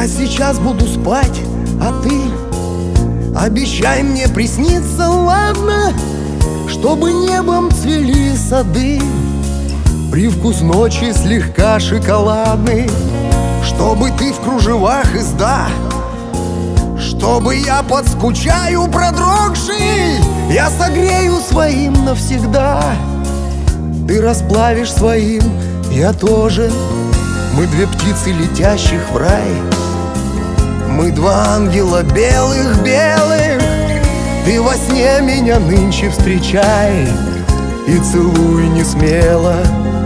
Я сейчас буду спать, а ты обещай мне присниться, ладно? Чтобы небом цвели сады, привкус ночи слегка шоколадный, чтобы ты в кружевах изда, чтобы я подскучаю продрогший, я согрею своим навсегда. Ты расплавишь своим, я тоже. Мы две птицы, летящих в рай. Мы два ангела белых-белых. Ты во сне меня нынче встречай и целуй не смело.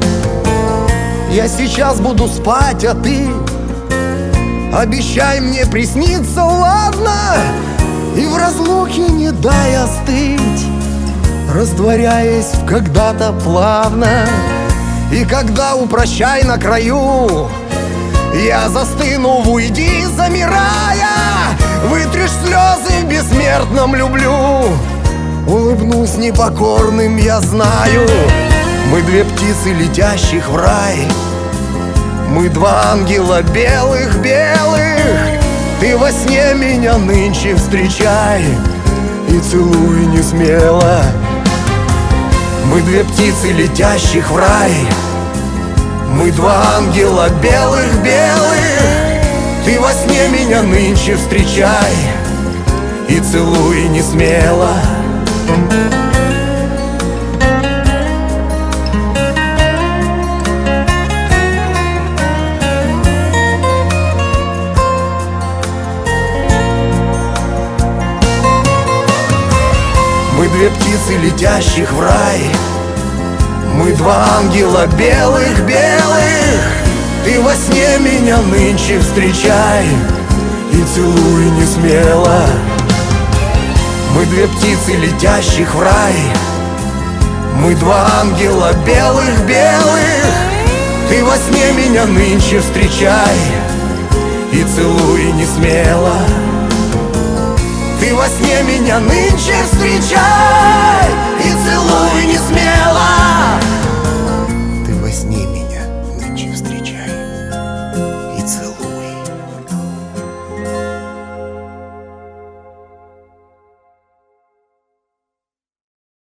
Я сейчас буду спать, а ты обещай мне присниться, ладно? И в разлуке не дай остыть, растворяясь в когда-то плавно. И когда у прощай на краю я застыну в уйди, замирая, вытрешь слезы в бессмертном люблю. Улыбнусь непокорным, я знаю. Мы две птицы, летящих в рай. Мы два ангела белых-белых. Ты во сне меня нынче встречай и целуй не смело. Мы две птицы, летящих в рай. Мы два ангела белых-белых. Ты во сне меня нынче встречай и целуй не смело. Мы две птицы, летящих в рай. Мы два ангела белых-белых. Ты во сне меня нынче встречай и целуй не смело. Мы две птицы, летящих в рай. Мы два ангела белых-белых. Ты во сне меня нынче встречай и целуй не смело. Ты во сне меня нынче встречай